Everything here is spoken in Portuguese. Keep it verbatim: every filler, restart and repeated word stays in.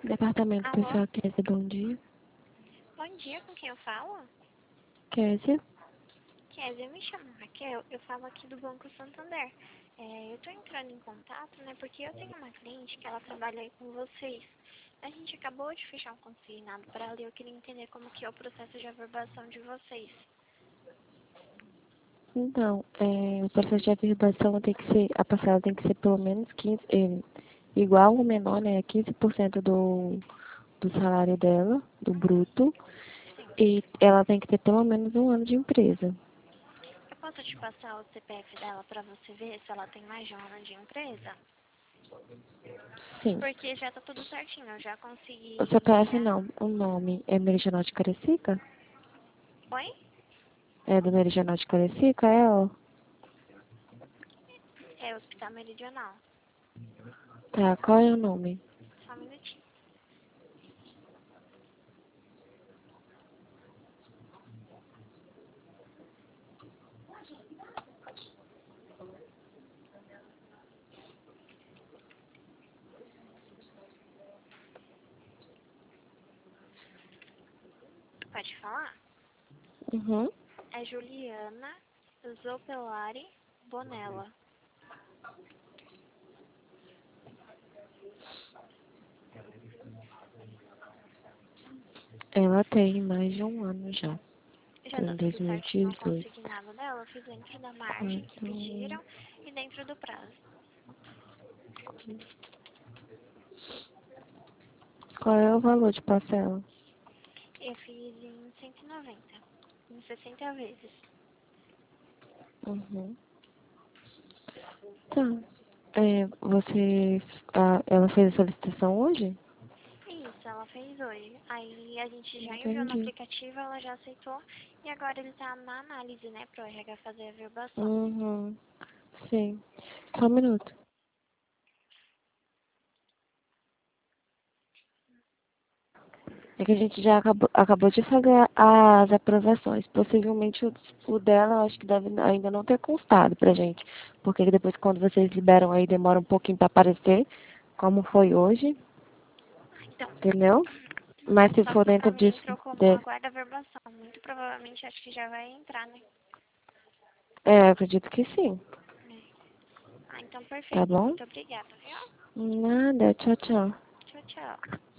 Departamento Alô? Pessoal, Kézia, bom dia. Bom dia, com quem eu falo? Kézia? Kézia, eu me chamo Raquel, eu falo aqui do Banco Santander. É, eu tô entrando em contato, né, porque eu tenho uma cliente que ela trabalha aí com vocês. A gente acabou de fechar um consignado para ela e eu queria entender como que é o processo de averbação de vocês. Então, é, o processo de averbação tem que ser, a parcela tem que ser pelo menos quinze, é, igual ou menor, né, quinze por cento do, do salário dela, do Uhum, bruto, sim. e ela tem que ter pelo menos um ano de empresa. Eu posso te passar o C P F dela para você ver se ela tem mais de um ano de empresa? Sim. Porque já tá tudo certinho, eu já O consegui C P F enviar. não, o nome é Meridianal de Carecica? Oi? É do Meridianal de Carecica, é ela? É Hospital Meridional. Tá, qual é o nome? Só um minutinho. Pode falar? Uhum. É Juliana Zopelari Bonella. Ela tem mais de um ano já. Já tá Em tudo certinho no dois mil e dezoito. consignado dela. Eu fiz dentro da margem que Quatro. pediram e dentro do prazo. Qual é o valor de parcela? Eu fiz em cento e noventa, em sessenta vezes. Uhum. Tá. É, você. A, ela fez a solicitação hoje? Isso, ela fez hoje. Aí a gente já enviou no Entendi. aplicativo, ela já aceitou. E agora ele tá na análise, né, pro R H fazer a verbação. Uhum. Sim. Só um minuto. É que a gente já acabou, acabou de fazer as aprovações. Possivelmente o, o dela, eu acho que deve ainda não ter constado pra gente. Porque depois, quando vocês liberam aí, demora um pouquinho pra aparecer, como foi hoje, Ah, então, entendeu? Mas se só for que pra dentro mim disso. entrou como De, aguarda verbação. Muito provavelmente acho que já vai entrar, né? é, eu acredito que sim. É. Ah, então Tá perfeito. bom? Muito obrigada, viu? Nada. Tchau, tchau. Tchau, tchau.